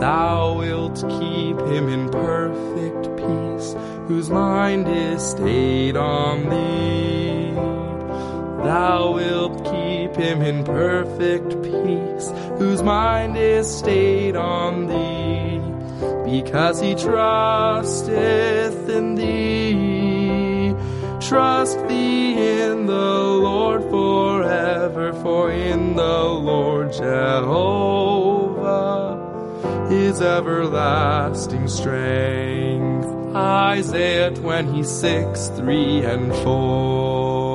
Thou wilt keep him in perfect peace, whose mind is stayed on thee. Thou wilt keep him in perfect peace, whose mind is stayed on thee, because he trusteth in thee. Trust thee in the Lord forever, for in the Lord Jehovah is everlasting strength. Isaiah 26:3 and 4.